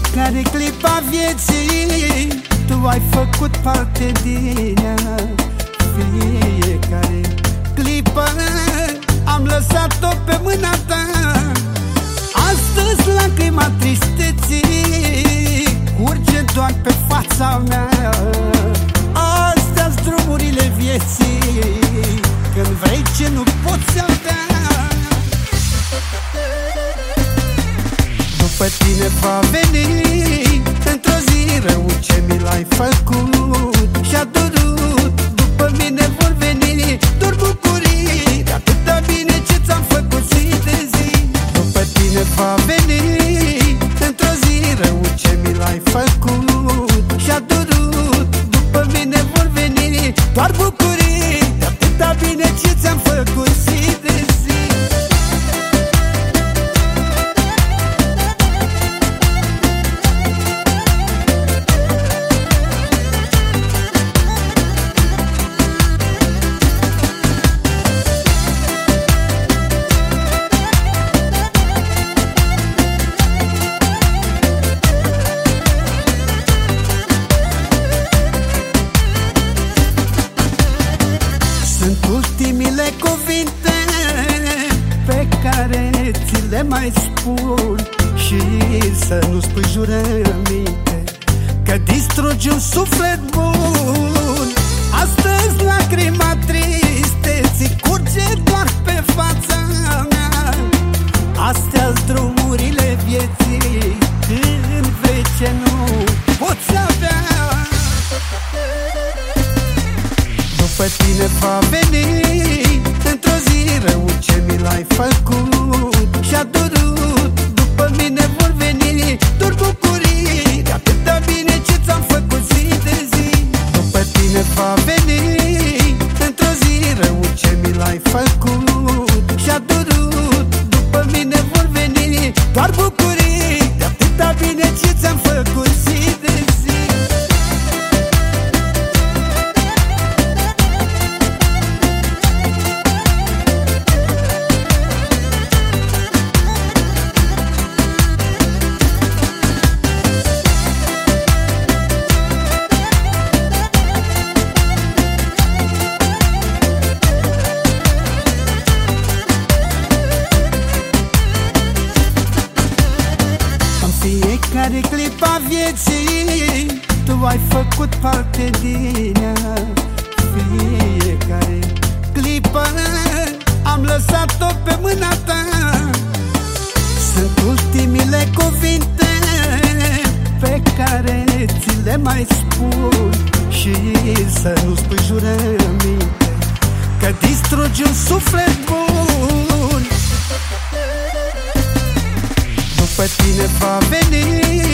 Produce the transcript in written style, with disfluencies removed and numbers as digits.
fiecare clipa vieții tu ai făcut parte din ea. Fiecare clipă am lăsat-o pe mâna ta. Astăzi lacrima tristeții curge doar pe fața mea. Astea-s drumurile vieții, când vrei ce nu poți avea. După tine va veni într-o zi rău ce mi l-ai făcut și-a durut. După mine vor veni doar bucurii de atâta bine ce ți-am făcut zi de zi. După tine va veni într-o zi rău ce mi l-ai făcut și-a durut. După mine vor veni doar bucurii de atâta bine ce ți-am făcut zi de zi. Sunt ultimile cuvinte pe care ți le mai spun, și să nu spui jurăminte că distrugi un suflet bun. Astăzi lacrima tristeții curge doar pe fața mea. Astea-s drumurile vieții, când vrei ce nu poți avea. După tine va veni într-o zi rău ce mi l-ai făcut și-a durut. După mine vor veni doar bucurii de atâta bine ce ți-am făcut zi de zi. După tine va veni într-o zi rău ce mi l-ai făcut și-a durut. După mine vor veni doar bucurii de atâta bine ce ți-am făcut zi de zi. Fiecare clipa vieții tu ai făcut parte din ea. Fiecare clipă am lăsat-o pe mâna ta. Sunt ultimile cuvinte pe care ți le mai spun, și să nu spui jurăminte că distrugi un suflet bun. După tine va veni